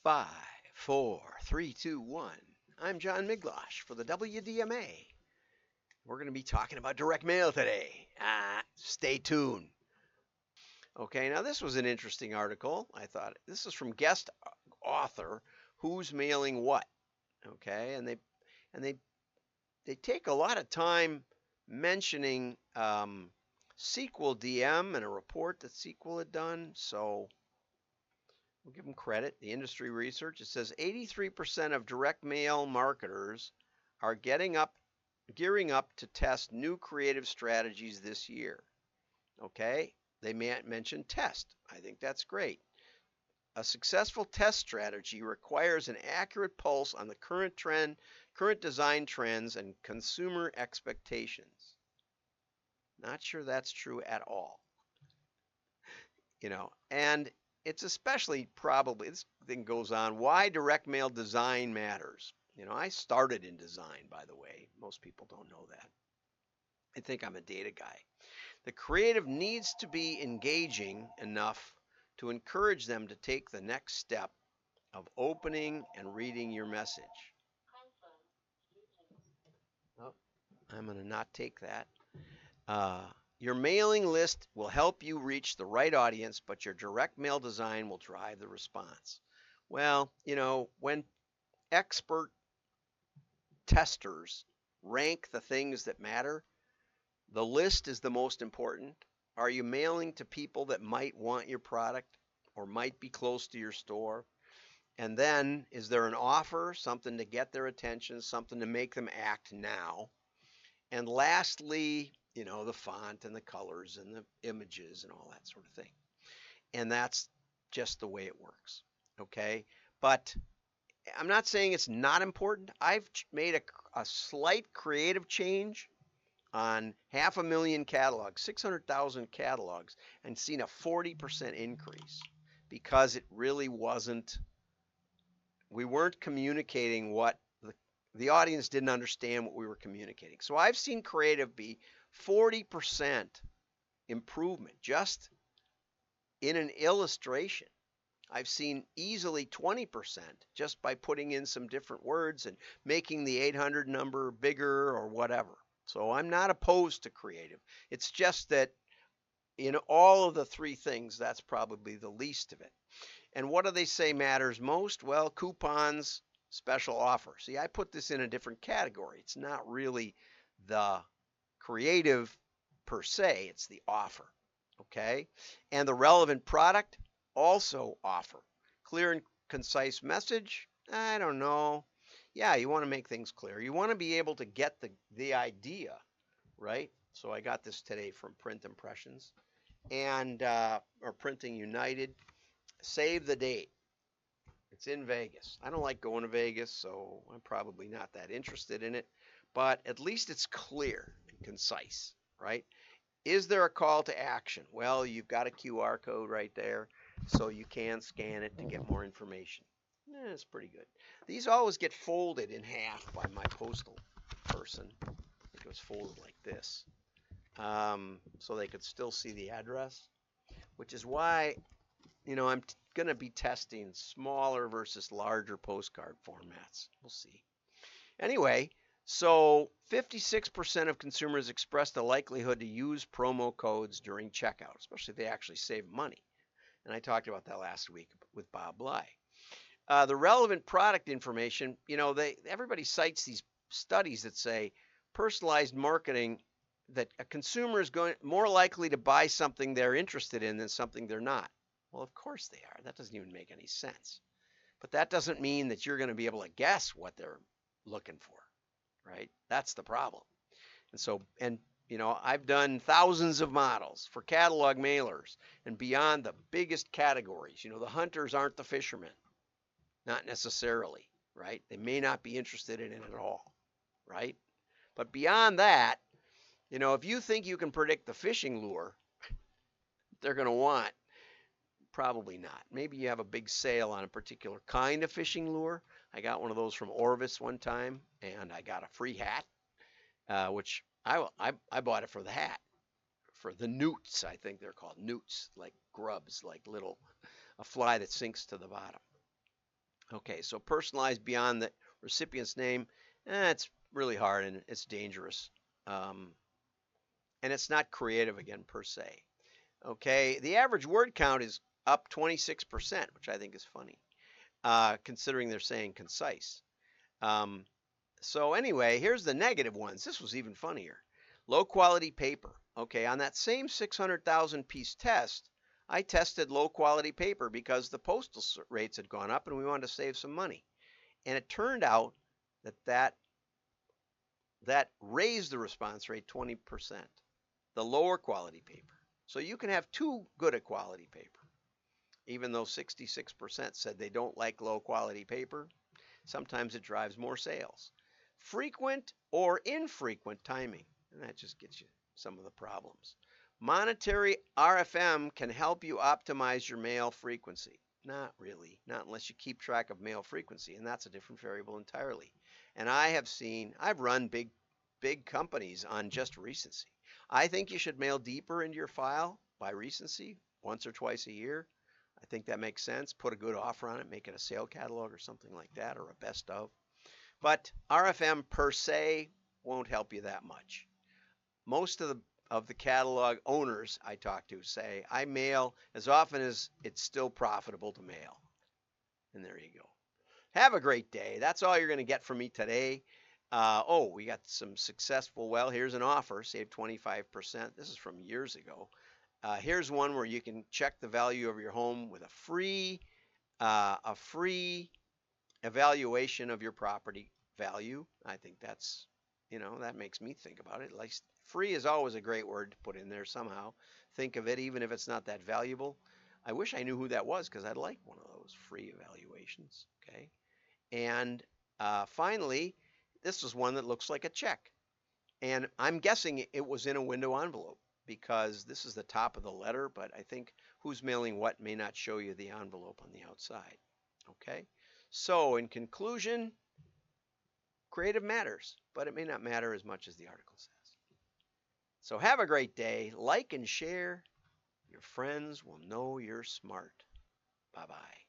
Five, four, three, two, one. I'm John Miglosh for the WDMA. We're going to be talking about direct mail today. Stay tuned. Okay, now this was an interesting article. I thought this is from guest author Who's Mailing What. Okay, and they take a lot of time mentioning SQL DM and a report that SQL had done. So we'll give them credit. The industry research, it says 83% of direct mail marketers are gearing up to test new creative strategies this year. Okay, they mentioned test. I think that's great. A successful test strategy requires an accurate pulse on the current design trends, and consumer expectations. Not sure that's true at all. And it's especially probably, this thing goes on, why direct mail design matters. I started in design, by the way. Most people don't know that. I think I'm a data guy. The creative needs to be engaging enough to encourage them to take the next step of opening and reading your message. Oh, I'm going to not take that. Your mailing list will help you reach the right audience, but your direct mail design will drive the response. Well, when expert testers rank the things that matter, the list is the most important. Are you mailing to people that might want your product or might be close to your store? And then, is there an offer, something to get their attention, something to make them act now? And lastly, the font and the colors and the images and all that sort of thing. And that's just the way it works. Okay. But I'm not saying it's not important. I've made a slight creative change on 500,000 catalogs, 600,000 catalogs, and seen a 40% increase because it really wasn't, we weren't communicating what the audience didn't understand what we were communicating. So I've seen creative be 40% improvement just in an illustration. I've seen easily 20% just by putting in some different words and making the 800 number bigger or whatever. So I'm not opposed to creative. It's just that in all of the three things, that's probably the least of it. And what do they say matters most? Well, coupons, special offer. See, I put this in a different category. It's not really the creative per se, it's the offer. Okay? And the relevant product, also offer. Clear and concise message, I don't know. Yeah, you want to make things clear. You want to be able to get the idea, right? So I got this today from Print Impressions and or Printing United. Save the date. It's in Vegas. I don't like going to Vegas, so I'm probably not that interested in it. But at least it's clear and concise, right? Is there a call to action? Well, you've got a QR code right there, so you can scan it to get more information. It's pretty good. These always get folded in half by my postal person. It goes folded like this, so they could still see the address, which is why I'm going to be testing smaller versus larger postcard formats. We'll see. Anyway, so 56% of consumers expressed the likelihood to use promo codes during checkout, especially if they actually save money. And I talked about that last week with Bob Bly. The relevant product information, everybody cites these studies that say personalized marketing, that a consumer is more likely to buy something they're interested in than something they're not. Well, of course they are. That doesn't even make any sense. But that doesn't mean that you're going to be able to guess what they're looking for, right? That's the problem. And I've done thousands of models for catalog mailers and beyond the biggest categories. The hunters aren't the fishermen, not necessarily, right? They may not be interested in it at all, right? But beyond that, if you think you can predict the fishing lure they're going to want, probably not. Maybe you have a big sale on a particular kind of fishing lure. I got one of those from Orvis one time, and I got a free hat, which I bought it for the hat, for the newts. I think they're called newts, like grubs, like a fly that sinks to the bottom. Okay, so personalized beyond the recipient's name, it's really hard and it's dangerous. Um, and it's not creative again per se. Okay, the average word count is up 26%, which I think is funny, considering they're saying concise. Um, so anyway, here's the negative ones. This was even funnier. Low quality paper. Okay, on that same 600,000 piece test, I tested low quality paper because the postal rates had gone up and we wanted to save some money. And it turned out that that raised the response rate 20%, the lower quality paper. So you can have too good a quality paper. Even though 66% said they don't like low quality paper, sometimes it drives more sales. Frequent or infrequent timing, and that just gets you some of the problems. Monetary RFM can help you optimize your mail frequency. Not really, not unless you keep track of mail frequency, and that's a different variable entirely. And I've run big companies on just recency. I think you should mail deeper into your file by recency once or twice a year. I think that makes sense. Put a good offer on it, make it a sale catalog or something like that, or a best of. But RFM per se won't help you that much. Most of the catalog owners I talk to say I mail as often as it's still profitable to mail. And there you go. Have a great day. That's all you're going to get from me today. We got some successful. Well, here's an offer. Save 25%. This is from years ago. Here's one where you can check the value of your home with a free evaluation of your property value. I think that's, that makes me think about it. Like free is always a great word to put in there somehow. Think of it, even if it's not that valuable. I wish I knew who that was because I'd like one of those free evaluations. Okay. And finally, this is one that looks like a check. And I'm guessing it was in a window envelope because this is the top of the letter, but I think who's mailing what may not show you the envelope on the outside. Okay? So, in conclusion, creative matters, but it may not matter as much as the article says. So, have a great day. Like and share. Your friends will know you're smart. Bye bye.